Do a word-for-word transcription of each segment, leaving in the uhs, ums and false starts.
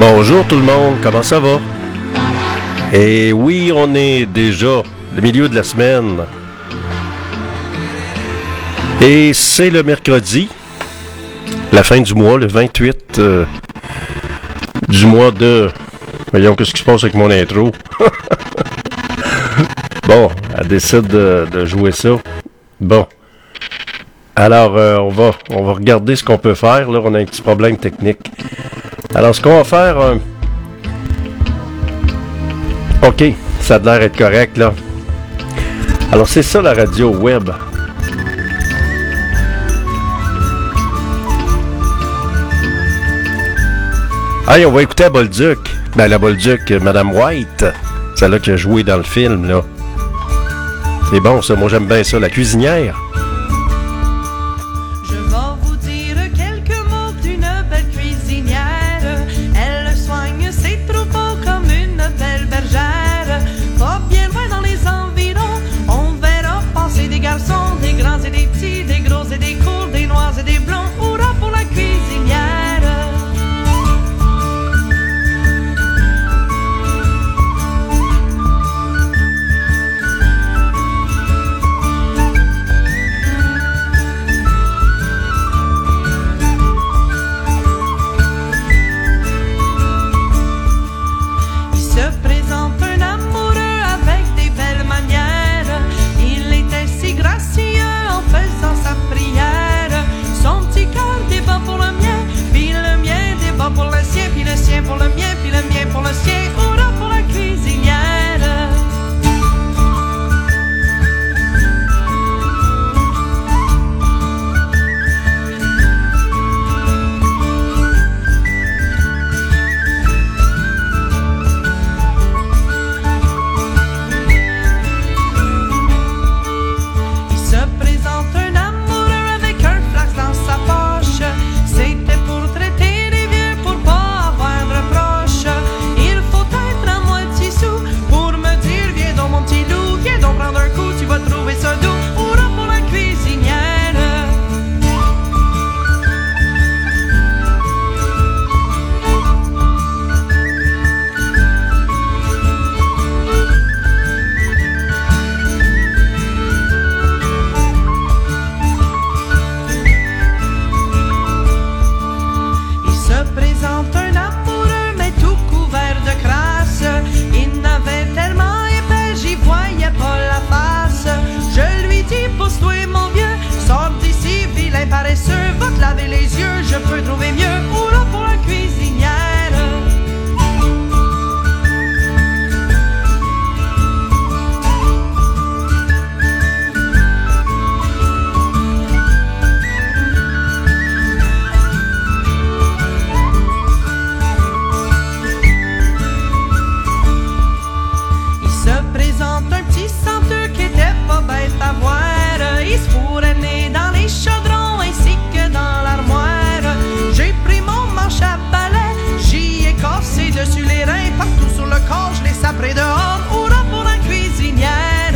Bonjour tout le monde, comment ça va? Et oui, on est déjà le milieu de la semaine. Et c'est le mercredi, la fin du mois, le vingt-huit euh, du mois de... Voyons, qu'est-ce qui se passe avec mon intro? Bon, elle décide de, de jouer ça. Bon. Alors, euh, on va on va regarder ce qu'on peut faire. Là, on a un petit problème technique. Alors, ce qu'on va faire... Euh... OK, ça a l'air d'être correct, là. Alors, c'est ça, la radio web. Hey, on va écouter la Bolduc. Ben, la Bolduc, Madame White. Celle-là qui a joué dans le film, là. C'est bon, ça. Moi, j'aime bien ça. La cuisinière. Je vais vous dire quelques mots d'une belle cuisinière. Elle soigne ses troupeaux comme une belle bergère. Pas bien loin dans les environs, on verra passer des garçons, des grands et des petits, des gros et des courts, des noirs et des blonds. Hurrah pour la cuisinière. Pour le mien, puis le mien pour le sien, hurrah pour la cuisinière. Il se présente un amoureux avec un flash dans sa poche. C'était pour traiter les vieux, pour pas avoir de reproche. Il faut être à moitié sous pour me dire viens donc mon petit loup, viens donc prendre un coup, tu vas trouver ça doux. Hurrah pour la cuisinière. Il se présente un amoureux mais tout couvert de crasse. Il n'avait tellement épais, j'y voyais pas la face. Je lui dis pousse-toi mon vieux, sors d'ici vilain paresseux, va te laver les yeux, je peux trouver mieux. Hurrah pour la cuisinière. Il se présente un petit senteux qui était pas bête à voir. Il se fourrait nez dans les chaudrons ainsi que dans l'armoire. J'ai pris mon manche à balai, j'y ai cassé dessus les reins. Partout sur le corps, je les sapré dehors. Hurrah pour la cuisinière.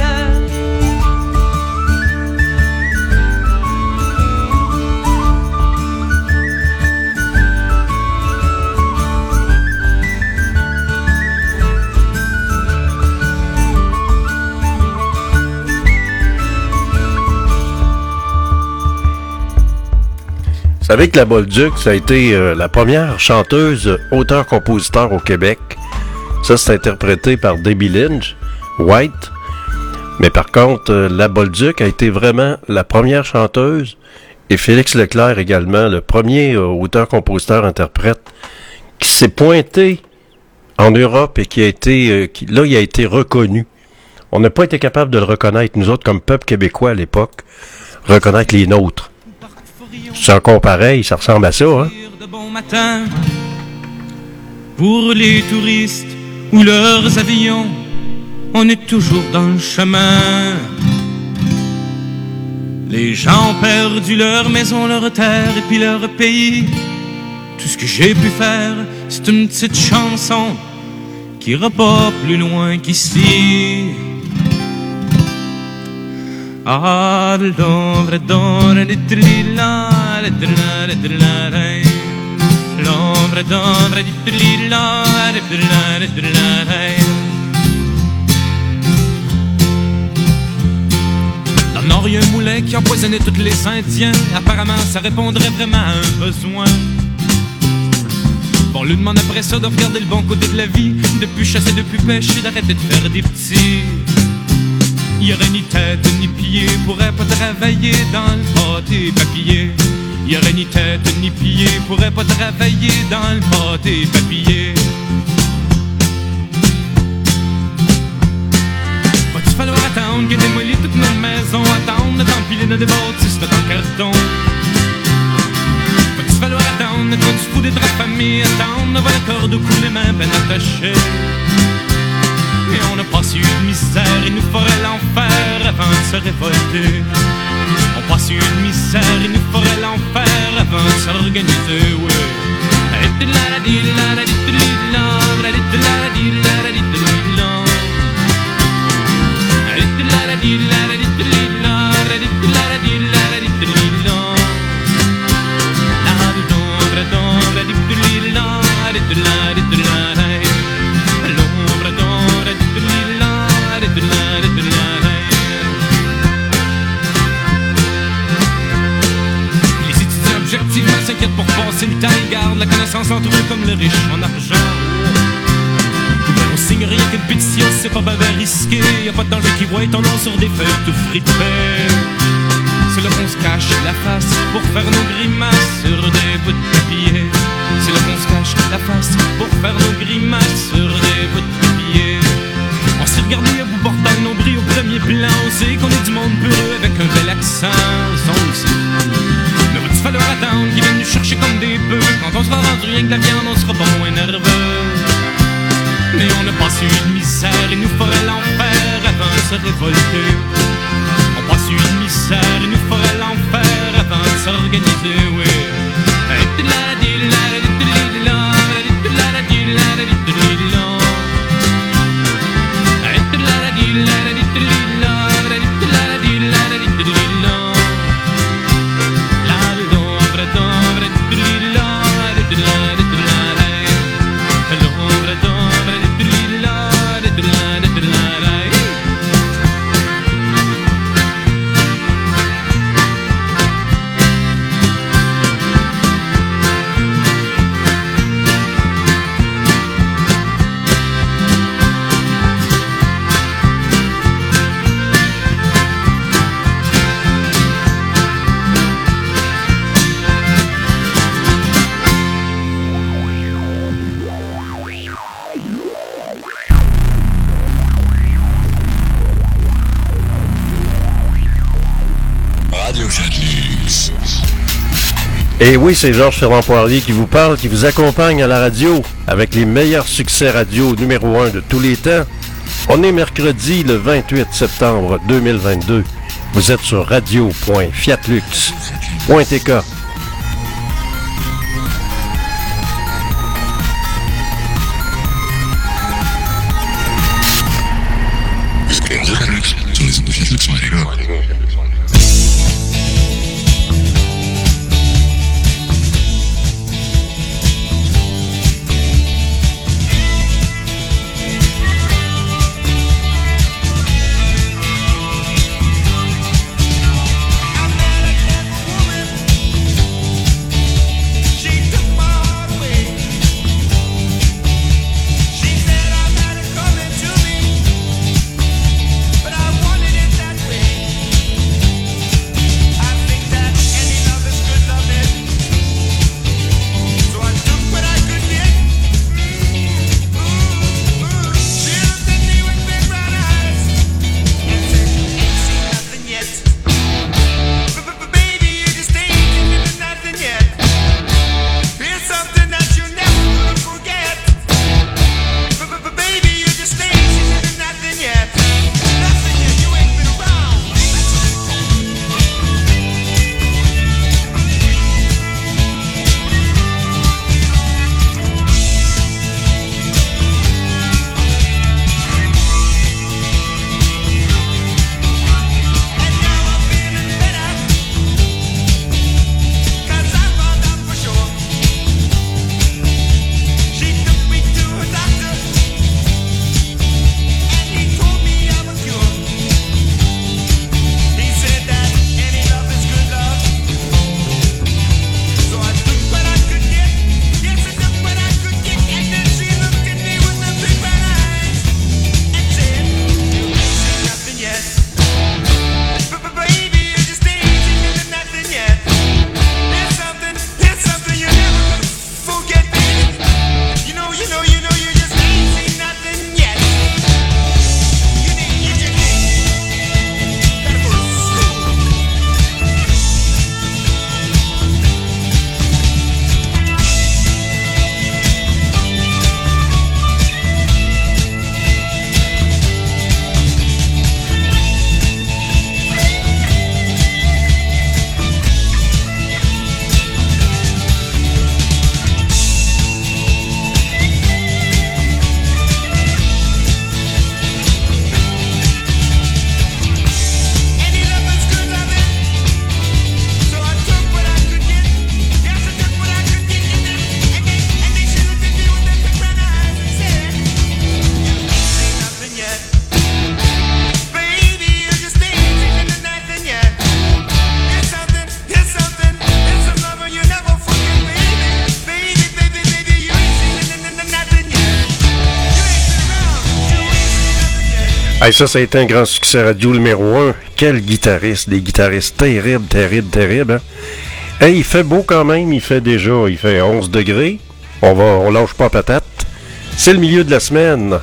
Vous savez que la Bolduc, ça a été euh, la première chanteuse auteur-compositeur au Québec. Ça, c'est interprété par Debbie Lynch, White. Mais par contre, euh, la Bolduc a été vraiment la première chanteuse, et Félix Leclerc également, le premier euh, auteur-compositeur-interprète, qui s'est pointé en Europe et qui a été, euh, qui, là, il a été reconnu. On n'a pas été capable de le reconnaître, nous autres, comme peuple québécois à l'époque, reconnaître les nôtres. C'est encore pareil, ça ressemble à ça, hein? De bon matin, pour les touristes ou leurs avions, on est toujours dans le chemin. Les gens ont perdu leur maison, leur terre et puis leur pays. Tout ce que j'ai pu faire, c'est une petite chanson qui ira pas plus loin qu'ici. Ah, l'ombre d'or, le trila, le trila, le trila, l'ombre d'ombre di trilila, di trilila, di trilila. Dans le nord, il y a un moulin qui empoisonnait tous les Indiens. Apparemment, ça répondrait vraiment à un besoin. Bon, lui demande après ça de regarder le bon côté de la vie, de plus chasser, de plus pêcher, d'arrêter de faire des petits. Il y aurait ni tête ni pied, pourrait pas travailler dans le pâté papier. Il y aurait ni tête ni pied, pourrait pas travailler dans le pâté papier. Va-tu falloir attendre que démolit toute notre maison, attendre d'empiler nos bâtisses dans le carton? Va-tu falloir attendre quand tu fous des draps famille, attendre voir la corde au cou, les mains ben attachées? Et on a passé une misère, il nous ferait l'enfer avant de se révolter. On passe une misère, il nous ferait l'enfer avant de s'organiser, ouais. S'inquiète pour passer le temps, ils gardent la connaissance entre eux comme le riche en argent. On signe rien qu'une pétition, c'est pas ben risqué. Y'a pas de danger qui voit ton nom sur des feuilles tout fritées. C'est là qu'on se cache la face pour faire nos grimaces sur des bouts de papier. C'est là qu'on se cache la face pour faire nos grimaces sur des bouts de papier. On s'est regardé à bout portant nos bris au premier plan. On sait qu'on est du monde peureux avec un bel accent. On le sait. Mais va-tu falloir attendre qu'ils viennent nous chercher comme des bœufs? Quand on sera rendu rien que la viande, on sera pas moins nerveux. Mais on a passé une misère, il nous ferait l'enfer avant de se révolter. On passe une misère, il nous ferait l'enfer avant de s'organiser, oui. Et oui, c'est Georges Ferland Poirier qui vous parle, qui vous accompagne à la radio avec les meilleurs succès radio numéro un de tous les temps. On est mercredi le vingt-huit septembre deux mille vingt-deux. Vous êtes sur radio point fiatlux point t k. Hey, ça, ça a été un grand succès radio numéro un. Quel guitariste, des guitaristes terribles, terribles, terribles. Hein? Hey, il fait beau quand même, il fait déjà, il fait onze degrés. On va, on lâche pas patate. C'est le milieu de la semaine.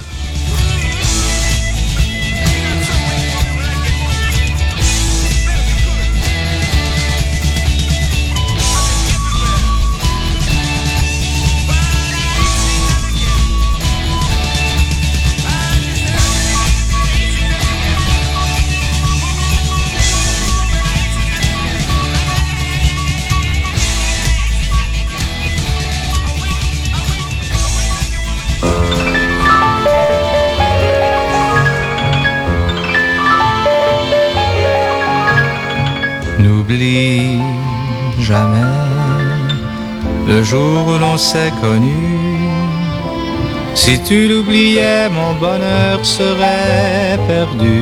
N'oublie jamais le jour où l'on s'est connu. Si tu l'oubliais, mon bonheur serait perdu.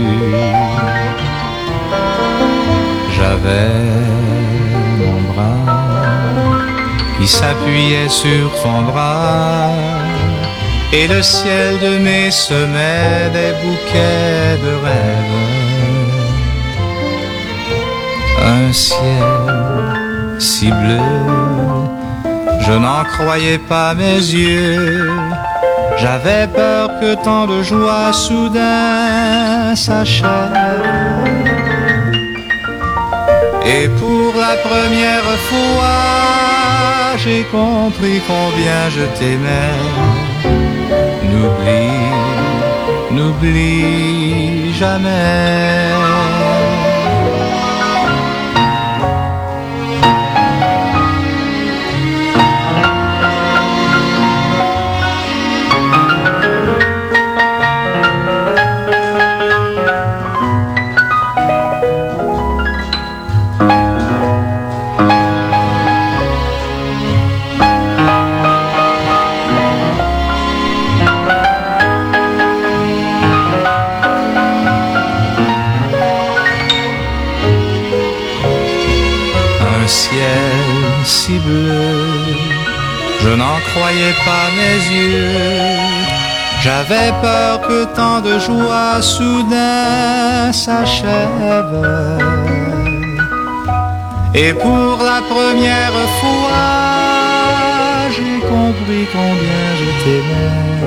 J'avais mon bras qui s'appuyait sur ton bras, et le ciel de mai semait des bouquets de rêves. Un ciel si bleu, je n'en croyais pas mes yeux. J'avais peur que tant de joie soudain s'achève. Et pour la première fois, j'ai compris combien je t'aimais. N'oublie, n'oublie jamais. Si bleu, je n'en croyais pas mes yeux. J'avais peur que tant de joie soudain s'achève. Et pour la première fois, j'ai compris combien je t'aimais.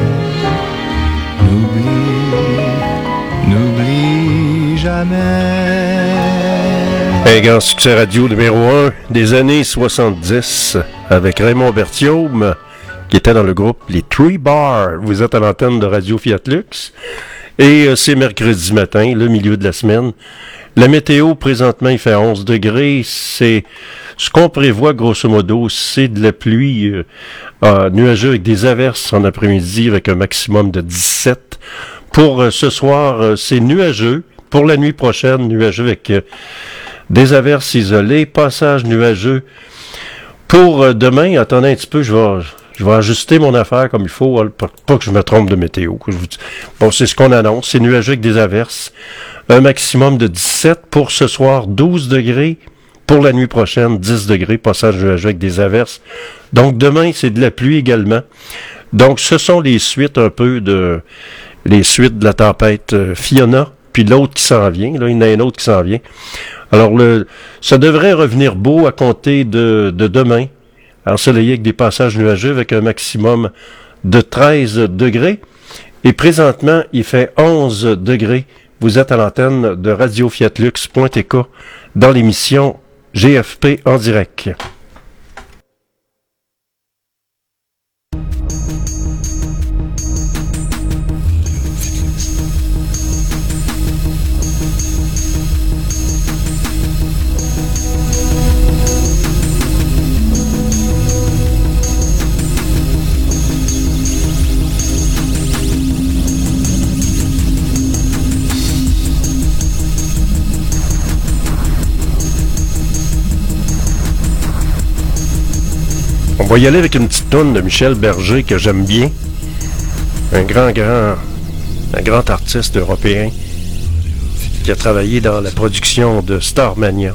N'oublie, n'oublie jamais. Un grand succès radio numéro un des années soixante-dix avec Raymond Berthiaume qui était dans le groupe Les Three Bars. Vous êtes à l'antenne de Radio Fiat Lux et euh, c'est mercredi matin, le milieu de la semaine. La météo, présentement, il fait onze degrés. C'est ce qu'on prévoit, grosso modo, c'est de la pluie euh, euh, nuageux avec des averses en après-midi avec un maximum de dix-sept. Pour euh, ce soir, euh, c'est nuageux. Pour la nuit prochaine, nuageux avec... Euh, des averses isolées, passage nuageux. Pour euh, demain, attendez un petit peu, je vais, je vais ajuster mon affaire comme il faut, hein, pour pas que je me trompe de météo. Que je vous dis. Bon, c'est ce qu'on annonce, c'est nuageux avec des averses. Un maximum de dix-sept pour ce soir, douze degrés. Pour la nuit prochaine, dix degrés, passage nuageux avec des averses. Donc demain, c'est de la pluie également. Donc ce sont les suites un peu de les suites de la tempête euh, Fiona, puis l'autre qui s'en vient. Là, il y en a un autre qui s'en vient. Alors, le, ça devrait revenir beau à compter de, de demain, ensoleillé avec des passages nuageux avec un maximum de treize degrés. Et présentement, il fait onze degrés. Vous êtes à l'antenne de radio fiat lux point t k dans l'émission G F P en direct. On va y aller avec une petite toune de Michel Berger que j'aime bien. Un grand, grand, un grand artiste européen qui a travaillé dans la production de Starmania.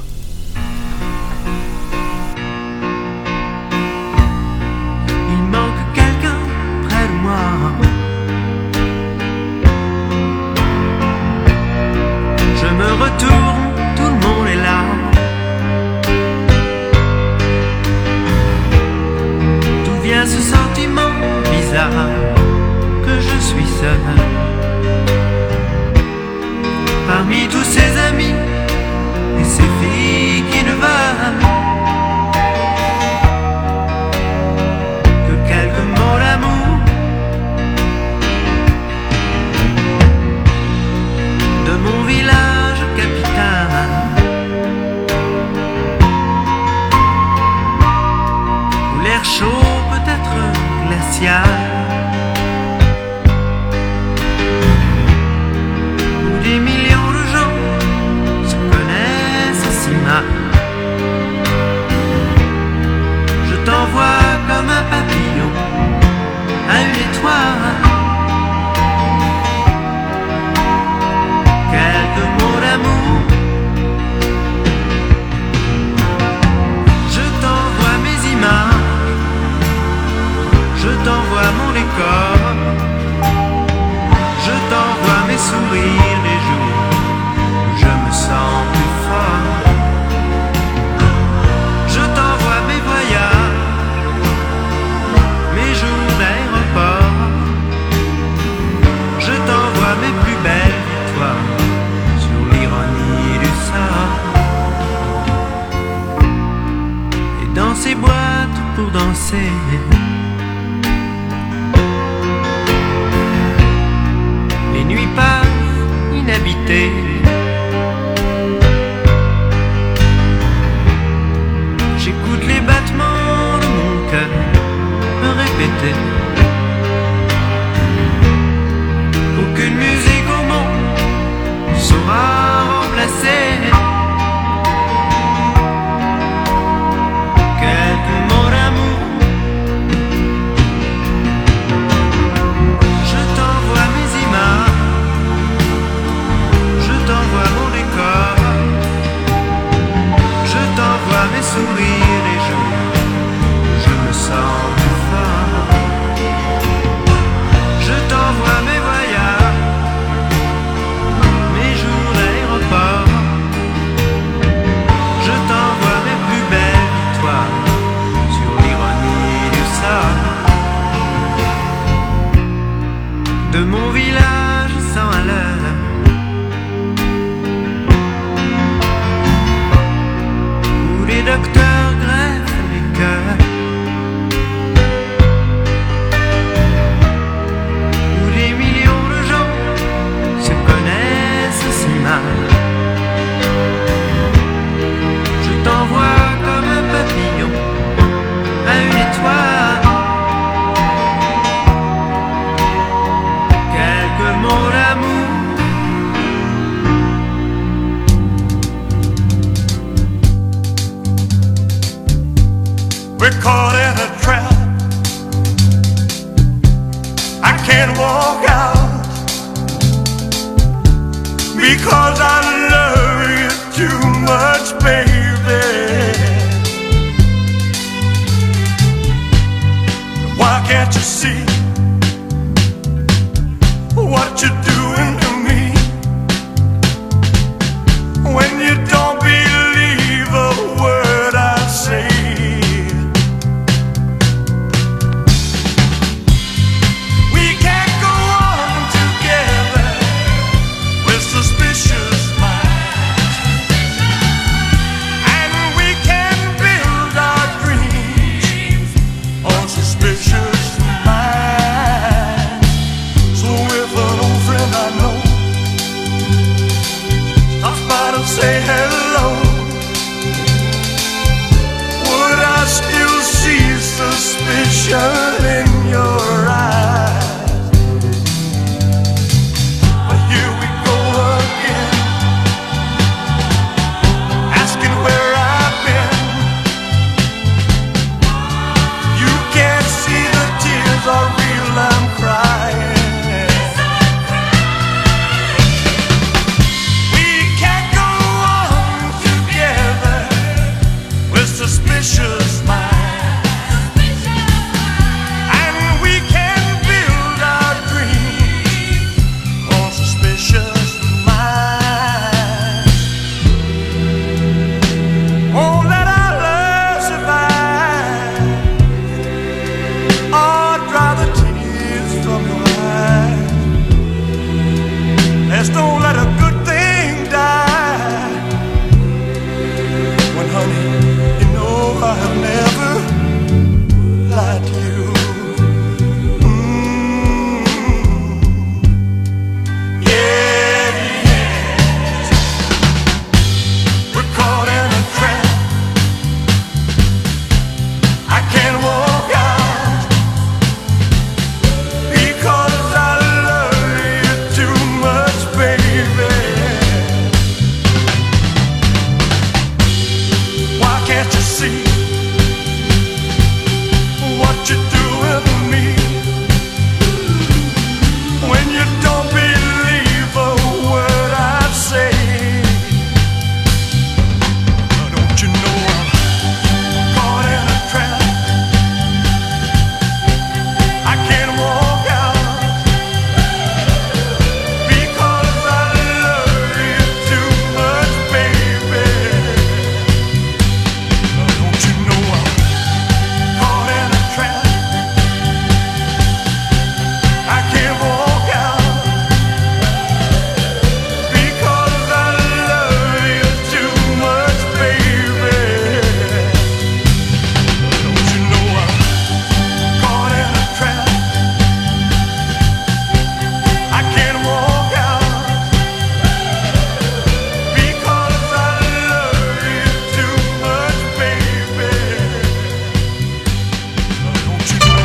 Il manque quelqu'un près de moi. spécial, où des millions de gens se connaissent si mal. Je t'envoie comme un papillon à une étoile, quelques mots d'amour. Je t'envoie mes images, je t'envoie mon décor, je t'envoie mes sourires les jours où je me sens plus fort. Je t'envoie mes voyages, mes jours d'aéroport, je t'envoie mes plus belles victoires sur l'ironie du sort. Et dans ces boîtes pour danser, les nuits passent inhabitées. J'écoute les battements de mon cœur me répéter. Aucune musique au monde saura remplacer quelques mots d'amour. Je t'envoie mes images, je t'envoie mon décor, je t'envoie mes sourires les jours où je me sens plus fort. Je t'envoie mes voyages, mes jours d'aéroport, je t'envoie mes plus belles victoires sur l'ironie du sort. De mon village sans à l'heure, où les docteurs greffent les cœurs, où des millions de gens se connaissent si mal. Je t'envoie comme un papillon à une étoile, quelques mots d'amour. We're caught in a trap. I can't walk out because I love you too much, baby. Why can't you see what you're doing to me? When you don't believe a word I say, see what you do with me when you don't believe a word I say. Don't you know I'm caught in a trap? I can't walk out because I love you too much, baby. Don't you know I'm caught in a trap? I can't walk out because I love you too much, baby. Don't you know I'm caught in a trap? I can't walk out because I love you too much, baby. Don't you know?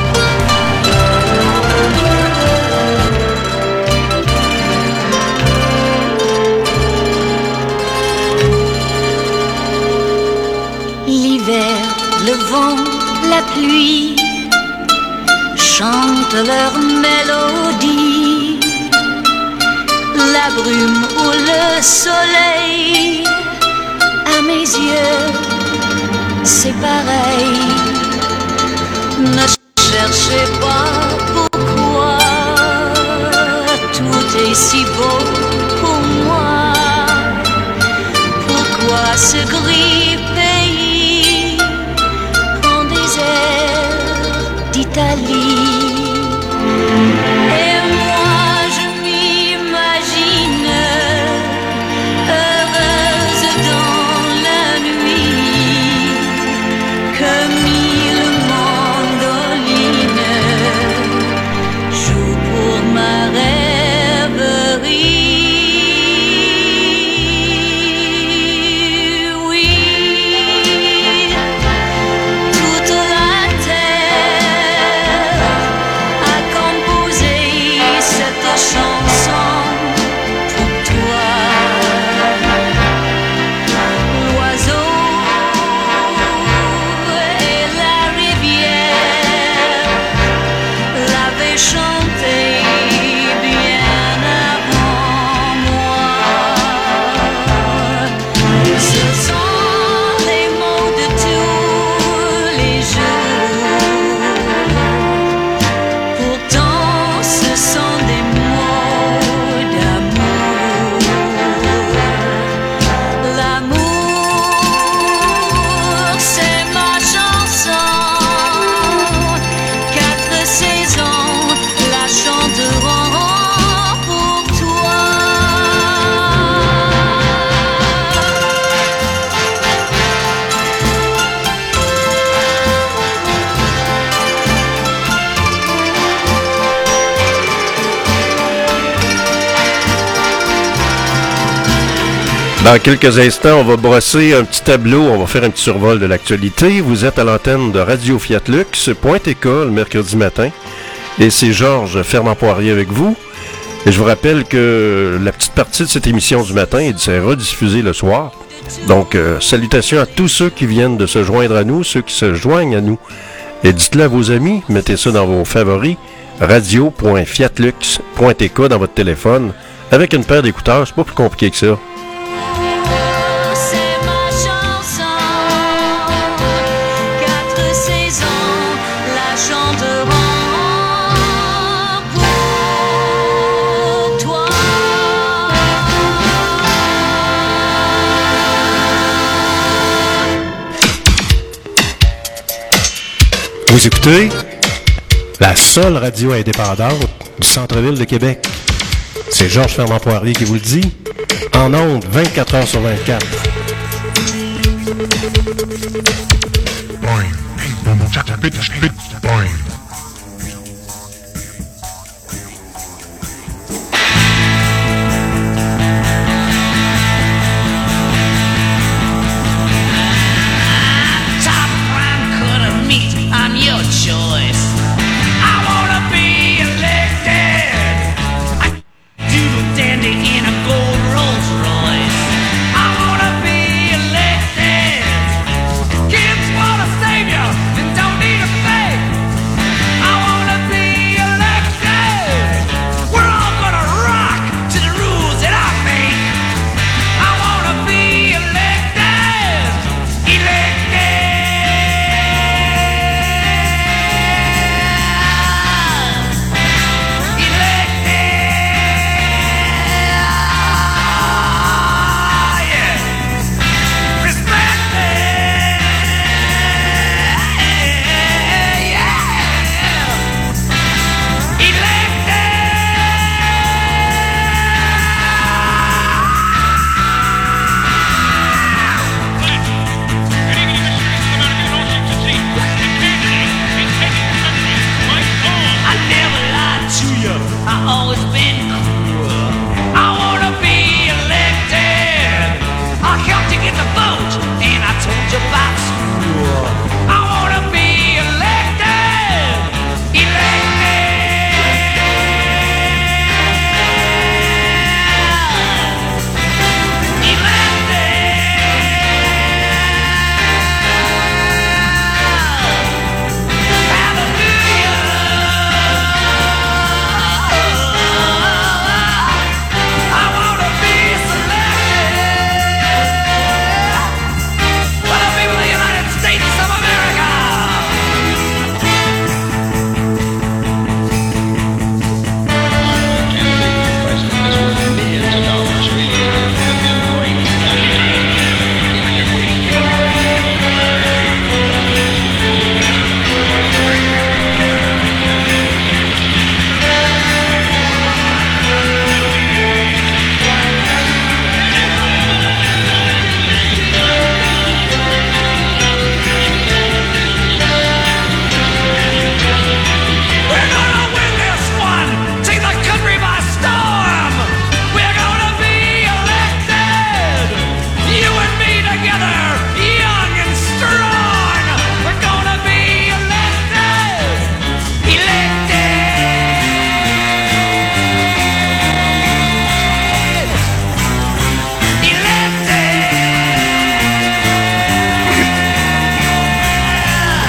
L'hiver, le vent, la pluie chantent leur mélodie. La brume ou le soleil, à mes yeux, c'est pareil. Ne cherchez pas pourquoi tout est si beau pour moi. Pourquoi ce gris pays prend des airs d'Italie? Et moi je m'imagine heureuse dans la nuit, que mille mandolines jouent pour ma rêverie. Oui, toute la terre a composé cette chanson pour toi. L'oiseau et la rivière l'avaient chanté bien avant moi. Ce sont les mots de tous les jours. Pourtant, ce sont des mots d'amour. L'amour, c'est ma chanson. Quatre saisons la chanteront pour toi. Dans quelques instants, on va brosser un petit tableau, on va faire un petit survol de l'actualité. Vous êtes à l'antenne de Radio Fiat Lux, Pointe-École, le mercredi matin. Et c'est Georges Fernand-Poirier avec vous. Et je vous rappelle que la petite partie de cette émission du matin est rediffusée le soir. Donc, euh, salutations à tous ceux qui viennent de se joindre à nous, ceux qui se joignent à nous. Et dites-le à vos amis, mettez ça dans vos favoris, radio point fiatlux point t k dans votre téléphone, avec une paire d'écouteurs, c'est pas plus compliqué que ça. C'est ma chanson. Quatre saisons la chanteront pour toi. Vous écoutez la seule radio indépendante du centre-ville de Québec. C'est Georges Fernand-Poirier qui vous le dit. En ondes, vingt-quatre heures sur vingt-quatre. Top line cut of meat, I'm your choice. I wanna be elected. I doodle dandy in a gold Rolls Royce. I wanna be elected. Kids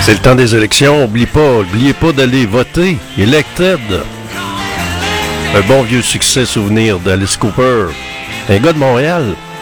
C'est le temps des élections. Oublie pas, oubliez pas d'aller voter. Elected. Un bon vieux succès souvenir d'Alice Cooper. Un gars de Montréal.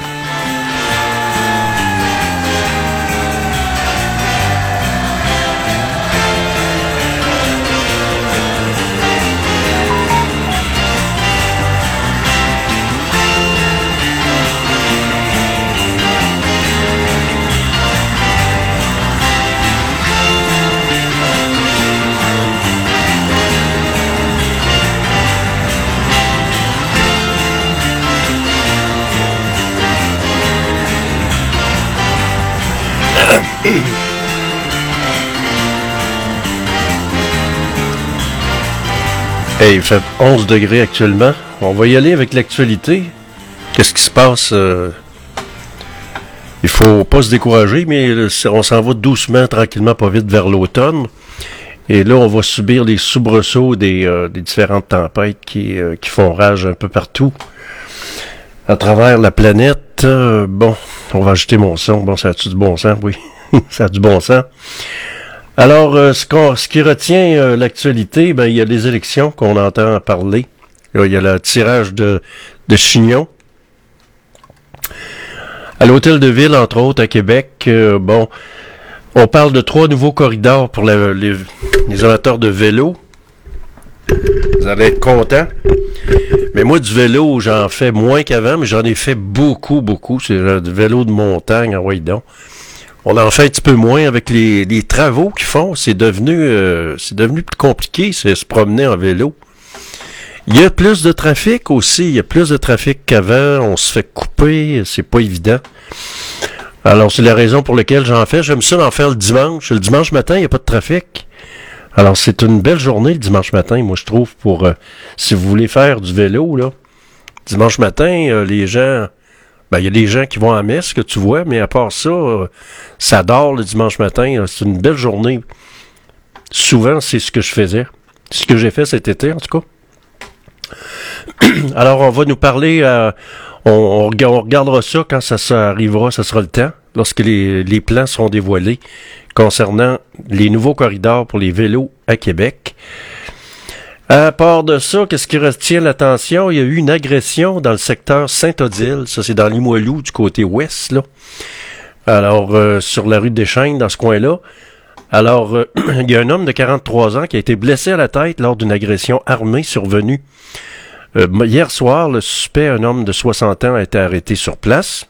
Hey, il fait onze degrés actuellement. On va y aller avec l'actualité. Qu'est-ce qui se passe? Euh... Il faut pas se décourager, mais on s'en va doucement, tranquillement, pas vite vers l'automne. Et là, on va subir les soubresauts des, euh, des différentes tempêtes qui, euh, qui font rage un peu partout à travers la planète. Euh, bon, on va ajouter mon son. Bon, ça a-tu du bon sens? Oui, ça a du bon sens. Alors, euh, ce, qu'on, ce qui retient euh, l'actualité, ben il y a les élections qu'on entend parler. Là, il y a le tirage de, de chignons. À l'hôtel de ville, entre autres, à Québec, euh, bon, on parle de trois nouveaux corridors pour la, les, les amateurs de vélo. Vous allez être contents. Mais moi, du vélo, j'en fais moins qu'avant, mais j'en ai fait beaucoup, beaucoup. C'est euh, du vélo de montagne, ah ouais, donc. On en fait un petit peu moins avec les, les travaux qu'ils font. C'est devenu euh, c'est devenu plus compliqué, c'est se promener en vélo. Il y a plus de trafic aussi. Il y a plus de trafic qu'avant. On se fait couper. C'est pas évident. Alors, c'est la raison pour laquelle j'en fais. J'aime ça d'en faire le dimanche. Le dimanche matin, il n'y a pas de trafic. Alors, c'est une belle journée le dimanche matin, moi, je trouve, pour... Euh, si vous voulez faire du vélo, là. Dimanche matin, euh, les gens... Ben, il y a des gens qui vont à la messe, que tu vois, mais à part ça, euh, ça dort le dimanche matin. Là, c'est une belle journée. Souvent, c'est ce que je faisais. C'est ce que j'ai fait cet été, en tout cas. Alors, on va nous parler... Euh, on, on, on regardera ça quand ça, ça arrivera, ça sera le temps, lorsque les, les plans seront dévoilés concernant les nouveaux corridors pour les vélos à Québec. À part de ça, qu'est-ce qui retient l'attention? Il y a eu une agression dans le secteur Saint-Odile. Ça, c'est dans Limoilou, du côté ouest, là. Alors, euh, sur la rue des Chênes, dans ce coin-là. Alors, euh, il y a un homme de quarante-trois ans qui a été blessé à la tête lors d'une agression armée survenue. Euh, hier soir, le suspect, un homme de soixante ans, a été arrêté sur place.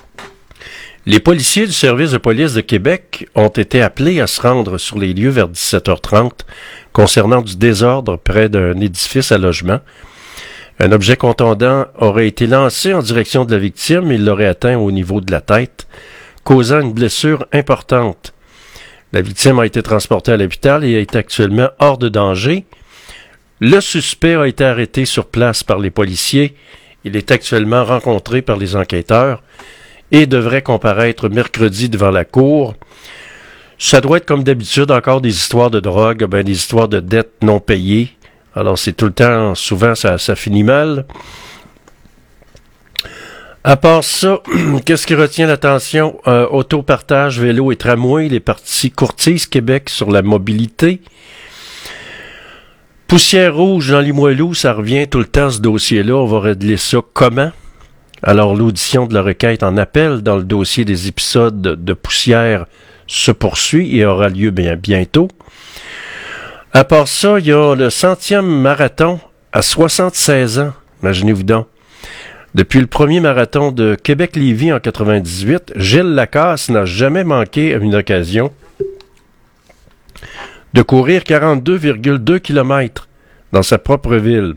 Les policiers du service de police de Québec ont été appelés à se rendre sur les lieux vers dix-sept heures trente concernant du désordre près d'un édifice à logement. Un objet contondant aurait été lancé en direction de la victime et il l'aurait atteint au niveau de la tête, causant une blessure importante. La victime a été transportée à l'hôpital et est actuellement hors de danger. Le suspect a été arrêté sur place par les policiers. Il est actuellement rencontré par les enquêteurs et devrait comparaître mercredi devant la cour. Ça doit être comme d'habitude encore des histoires de drogue, ben des histoires de dettes non payées. Alors c'est tout le temps, souvent ça, ça finit mal. À part ça, qu'est-ce qui retient l'attention? Euh, autopartage, vélo et tramway, les partis courtisent Québec sur la mobilité. Poussière rouge dans Limoilou, ça revient tout le temps ce dossier-là. On va régler ça comment? Alors, l'audition de la requête en appel dans le dossier des épisodes de poussière se poursuit et aura lieu bien bientôt. À part ça, il y a le centième marathon à soixante-seize ans. Imaginez-vous donc. Depuis le premier marathon de Québec-Lévis en quatre-vingt-dix-huit, Gilles Lacasse n'a jamais manqué à une occasion de courir quarante-deux virgule deux kilomètres dans sa propre ville.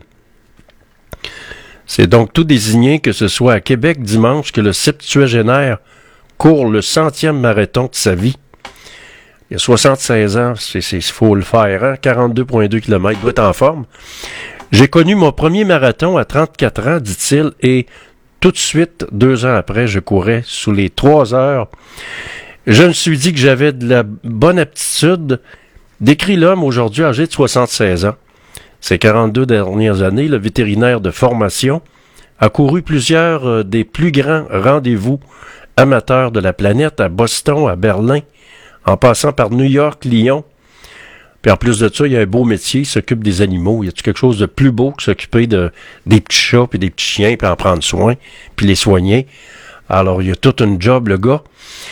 C'est donc tout désigné que ce soit à Québec dimanche que le septuagénaire court le centième marathon de sa vie. Il y a soixante-seize ans, c'est, c'est, faut le faire, hein? quarante-deux virgule deux kilomètres, doit être en forme. J'ai connu mon premier marathon à trente-quatre ans, dit-il, et tout de suite, deux ans après, je courais sous les trois heures. Je me suis dit que j'avais de la bonne aptitude, décrit l'homme aujourd'hui âgé de soixante-seize ans. Ces quarante-deux dernières années, le vétérinaire de formation a couru plusieurs euh, des plus grands rendez-vous amateurs de la planète à Boston, à Berlin, en passant par New York, Lyon. Puis en plus de ça, il y a un beau métier, il s'occupe des animaux. Y a-t-il quelque chose de plus beau que s'occuper de des petits chats puis des petits chiens, puis en prendre soin, puis les soigner? Alors, il y a tout un job, le gars.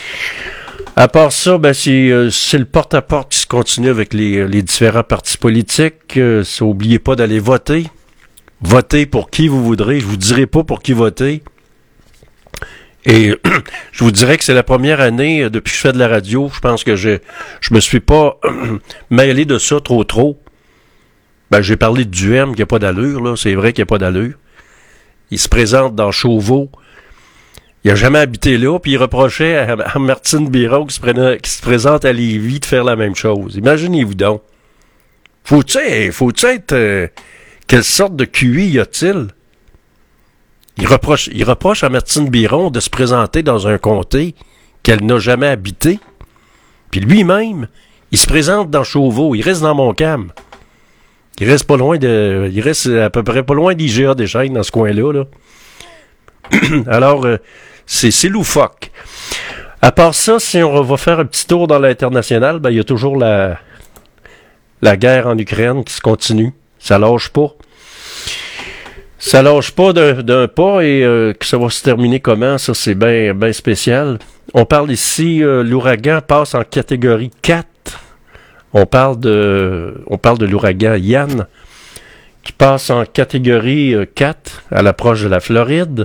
À part ça, ben c'est, euh, c'est le porte-à-porte qui se continue avec les, les différents partis politiques. Euh, n'oubliez pas d'aller voter. Votez pour qui vous voudrez. Je vous dirai pas pour qui voter. Et je vous dirais que c'est la première année, depuis que je fais de la radio, je pense que je je me suis pas mêlé de ça trop trop. Ben, j'ai parlé de Duhem qui a pas d'allure, là. C'est vrai qu'il a pas d'allure. Il se présente dans Chauveau. Il a jamais habité là, puis il reprochait à, à Martine Biron qui se, prenait, qui se présente à Lévis de faire la même chose. Imaginez-vous donc. Faut-il, faut-il être... Euh, quelle sorte de Q I y a-t-il? Il reproche, il reproche à Martine Biron de se présenter dans un comté qu'elle n'a jamais habité. Puis lui-même, il se présente dans Chauveau, il reste dans Montcalm. Il reste pas loin de... Il reste à peu près pas loin d'I G A Deschênes dans ce coin-là, là. Alors, euh, c'est, c'est loufoque. À part ça, si on va faire un petit tour dans l'international, ben il y a toujours la, la guerre en Ukraine qui se continue. Ça lâche pas. Ça lâche pas d'un, d'un pas et euh, que ça va se terminer comment, ça c'est bien ben spécial. On parle ici, euh, l'ouragan passe en catégorie quatre. On parle de on parle de l'ouragan Yann qui passe en catégorie euh, quatre à l'approche de la Floride.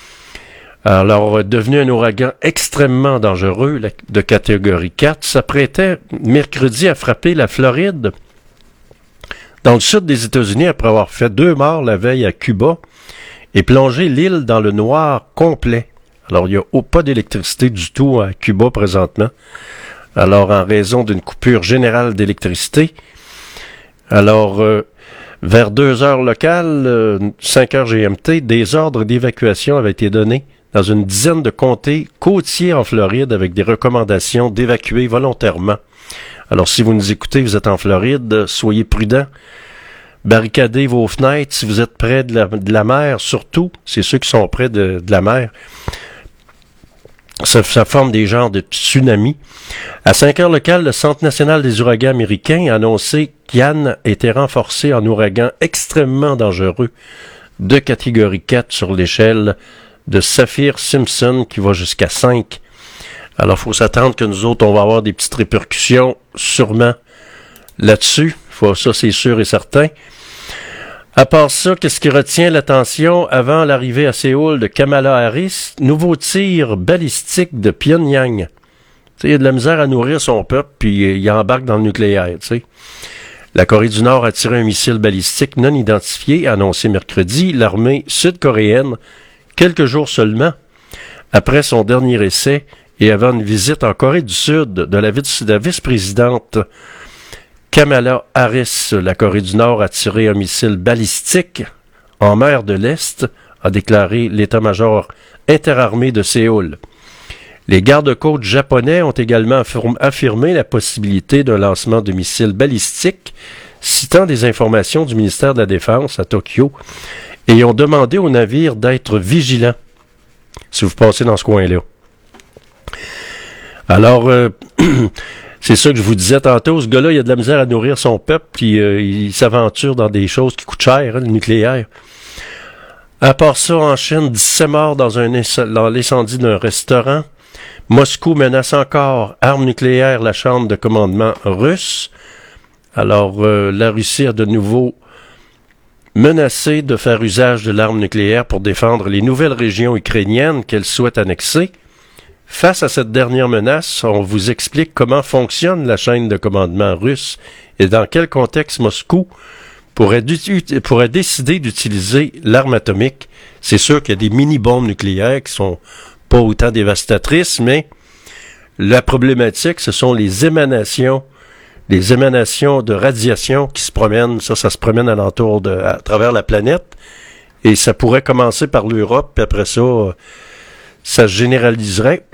Alors, devenu un ouragan extrêmement dangereux de catégorie quatre, s'apprêtait mercredi à frapper la Floride dans le sud des États-Unis après avoir fait deux morts la veille à Cuba et plongé l'île dans le noir complet. Alors, il n'y a pas d'électricité du tout à Cuba présentement. Alors, en raison d'une coupure générale d'électricité. Alors, euh, vers deux heures locales, euh, cinq heures G M T, des ordres d'évacuation avaient été donnés dans une dizaine de comtés côtiers en Floride avec des recommandations d'évacuer volontairement. Alors, si vous nous écoutez, vous êtes en Floride, soyez prudents. Barricadez vos fenêtres si vous êtes près de la, de la mer, surtout, c'est ceux qui sont près de, de la mer. Ça, ça forme des genres de tsunamis. À cinq heures locales, le Centre national des ouragans américains a annoncé qu'Yann était renforcé en ouragan extrêmement dangereux de catégorie quatre sur l'échelle de Saffir-Simpson qui va jusqu'à cinq. Alors, il faut s'attendre que nous autres, on va avoir des petites répercussions sûrement là-dessus. Faut, ça, c'est sûr et certain. À part ça, qu'est-ce qui retient l'attention avant l'arrivée à Séoul de Kamala Harris? Nouveau tir balistique de Pyongyang. Tu sais, il y a de la misère à nourrir son peuple, puis il embarque dans le nucléaire, tu sais. La Corée du Nord a tiré un missile balistique non identifié, annoncé mercredi, l'armée sud-coréenne, quelques jours seulement après son dernier essai et avant une visite en Corée du Sud de la, vice- de la vice-présidente Kamala Harris. La Corée du Nord a tiré un missile balistique en mer de l'Est, a déclaré l'état-major interarmé de Séoul. Les gardes-côtes japonais ont également affirmé la possibilité d'un lancement de missiles balistiques, citant des informations du ministère de la Défense à Tokyo, et ont demandé aux navires d'être vigilants si vous passez dans ce coin-là. Alors, euh, c'est ça que je vous disais tantôt, ce gars-là, il a de la misère à nourrir son peuple, puis euh, il s'aventure dans des choses qui coûtent cher, hein, le nucléaire. À part ça, en Chine, dix-sept morts dans, un inc- dans l'incendie d'un restaurant. Moscou menace encore armes nucléaires la chambre de commandement russe. Alors, euh, la Russie a de nouveau menacé de faire usage de l'arme nucléaire pour défendre les nouvelles régions ukrainiennes qu'elle souhaite annexer. Face à cette dernière menace, on vous explique comment fonctionne la chaîne de commandement russe et dans quel contexte Moscou pourrait, pourrait décider d'utiliser l'arme atomique. C'est sûr qu'il y a des mini-bombes nucléaires qui sont pas autant dévastatrices, mais la problématique, ce sont les émanations les émanations de radiation qui se promènent, ça, ça se promène alentour de, à travers la planète, et ça pourrait commencer par l'Europe, puis après ça, ça se généraliserait.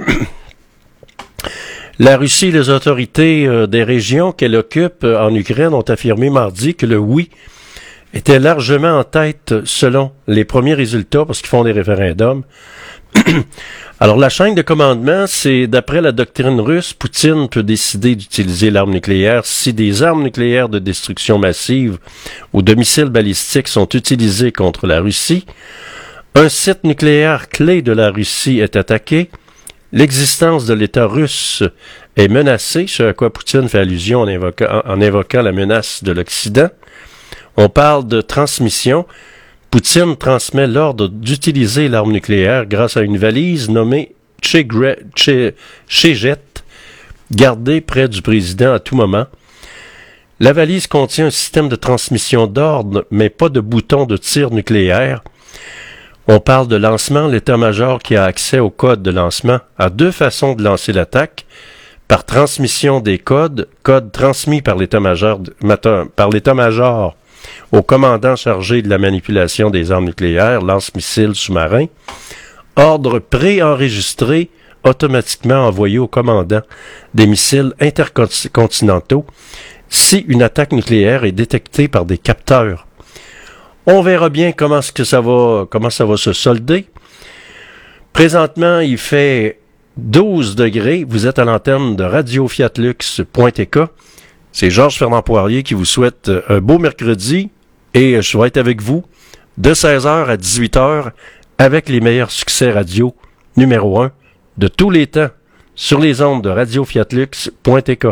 La Russie et les autorités euh, des régions qu'elle occupe euh, en Ukraine ont affirmé mardi que le oui était largement en tête selon les premiers résultats, parce qu'ils font des référendums, Alors, la chaîne de commandement, c'est d'après la doctrine russe, Poutine peut décider d'utiliser l'arme nucléaire si des armes nucléaires de destruction massive ou de missiles balistiques sont utilisés contre la Russie, un site nucléaire clé de la Russie est attaqué, l'existence de l'État russe est menacée, ce à quoi Poutine fait allusion en invoquant, en invoquant la menace de l'Occident. On parle de transmission. Poutine transmet l'ordre d'utiliser l'arme nucléaire grâce à une valise nommée Chegre- Che- Cheget, gardée près du président à tout moment. La valise contient un système de transmission d'ordre, mais pas de bouton de tir nucléaire. On parle de lancement. L'état-major qui a accès au code de lancement a deux façons de lancer l'attaque. Par transmission des codes, codes transmis par l'état-major, par l'état-major au commandant chargé de la manipulation des armes nucléaires, lance-missiles sous-marins, ordre préenregistré automatiquement envoyé au commandant des missiles intercontinentaux si une attaque nucléaire est détectée par des capteurs. On verra bien comment est-ce que ça va, comment ça va se solder. Présentement, il fait douze degrés. Vous êtes à l'antenne de radio fiat lux point t k. C'est Georges Fernand Poirier qui vous souhaite un beau mercredi et je vais être avec vous de seize heures à dix-huit heures avec les meilleurs succès radio numéro un de tous les temps sur les ondes de radio fiat lux point t k.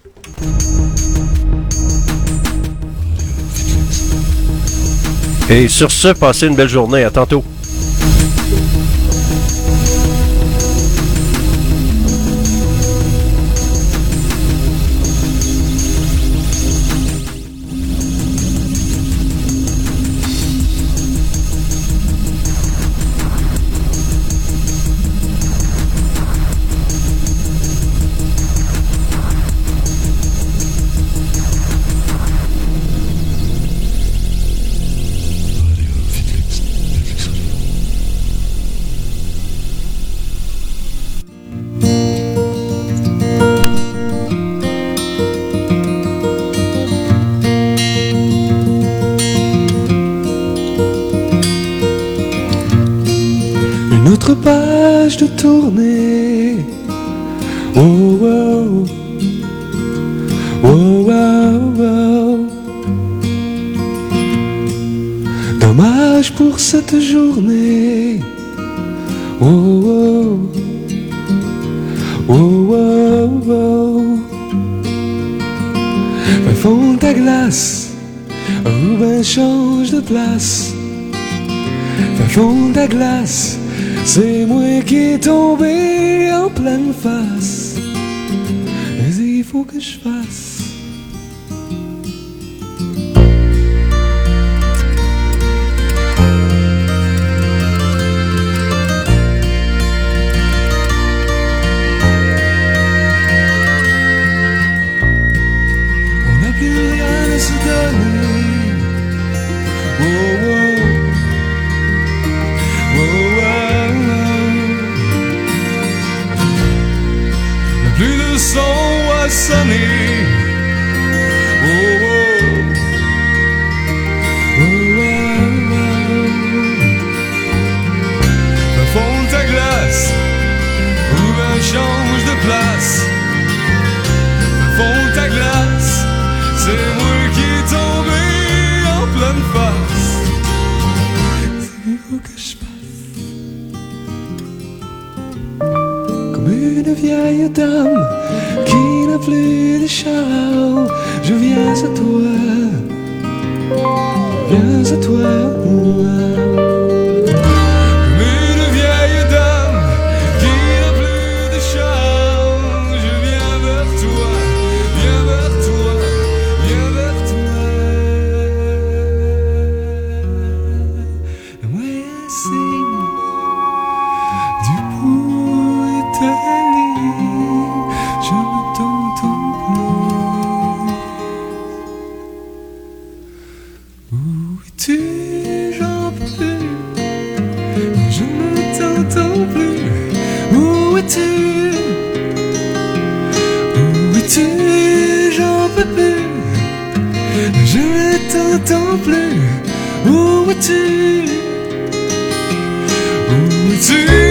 Et sur ce, passez une belle journée. À tantôt. Autre page de tournée. Oh, oh, oh, oh, oh. Dommage pour cette journée. Oh, oh, oh, oh, oh. Ben fond ta glace, ou ben change de place. Ben fond ta glace. C'est moi qui est tombé en pleine face. Mais il faut que je fasse. On n'a plus rien à se donner. Oh, oh. Oh, oh. Plus de son à sonner. Oh, oh. Oh, oh, oh. Va fondre ta glace, ou ben change de place. Va fondre ta glace, c'est moi qui est tombé en pleine face. C'est où que je une vieille dame qui n'a plus de char. Je viens à toi, viens à toi. Comme une vieille dame qui n'a plus de char. Je viens vers toi, viens vers toi, viens vers toi. And when I sing du pour étalé, je ne t'entends plus. Où es-tu? J'en peux plus. Je ne t'entends plus. Où es-tu? Où es-tu? J'en peux plus. Je ne t'entends plus. Où es-tu? Où es-tu?